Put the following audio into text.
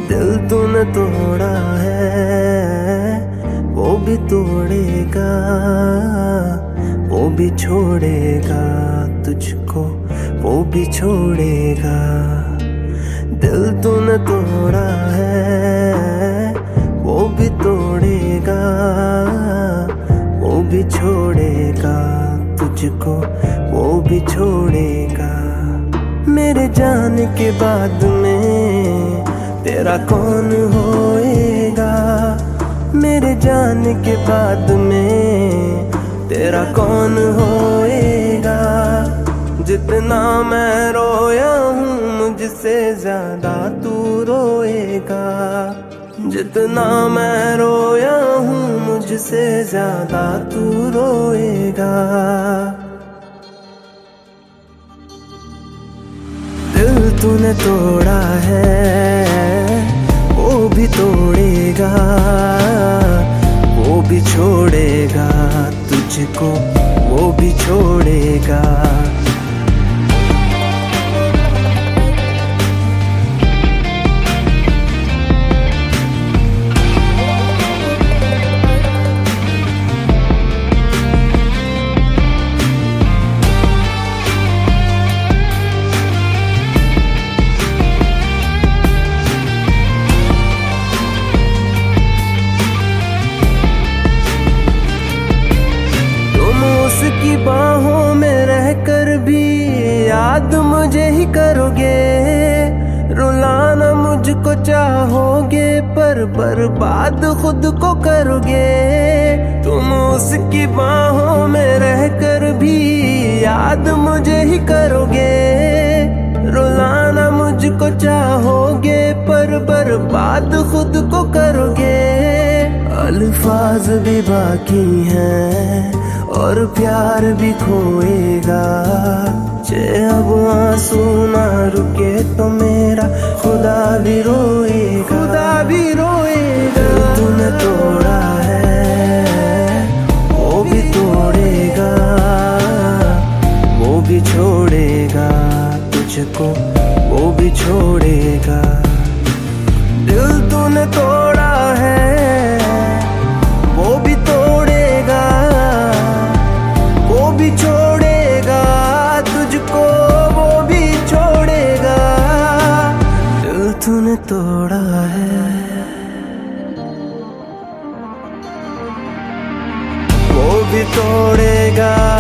दिल तूने तोड़ा है, वो भी तोड़ेगा, वो भी छोड़ेगा तुझको, वो भी छोड़ेगा। दिल तूने तोड़ा है, वो भी तोड़ेगा, वो भी छोड़ेगा तुझको, वो भी छोड़ेगा। मेरे जाने के बाद में तेरा कौन होएगा, मेरे जाने के बाद में तेरा कौन होएगा। जितना मैं रोया हूँ मुझसे ज्यादा तू रोएगा, जितना मैं रोया हूँ मुझसे ज्यादा तू रोएगा। दिल तूने तोड़ा है, वो भी तोड़ेगा, वो भी छोड़ेगा तुझको, वो भी छोड़ेगा। उसकी बाहों में रहकर भी याद मुझे ही करोगे, रुलाना मुझको चाहोगे पर बर्बाद खुद को करोगे। तुम उसकी बाहों में रहकर भी याद मुझे ही करोगे, रुलाना मुझको चाहोगे पर बर्बाद खुद को करोगे। अल्फाज भी बाकी हैं और प्यार भी खोएगा, चाहे अब आंसू ना रुके तो मेरा खुदा भी रोएगा, खुदा भी रोएगा। तूने तोड़ा है, वो भी तोड़ेगा, वो भी छोड़ेगा तुझको, वो भी छोड़ेगा। दिल तूने तोड़ा है, वो भी तोड़ेगा, वो भी छोड़ेगा तुझको, वो भी छोड़ेगा। दिल तूने तोड़ा है, वो भी तोड़ेगा,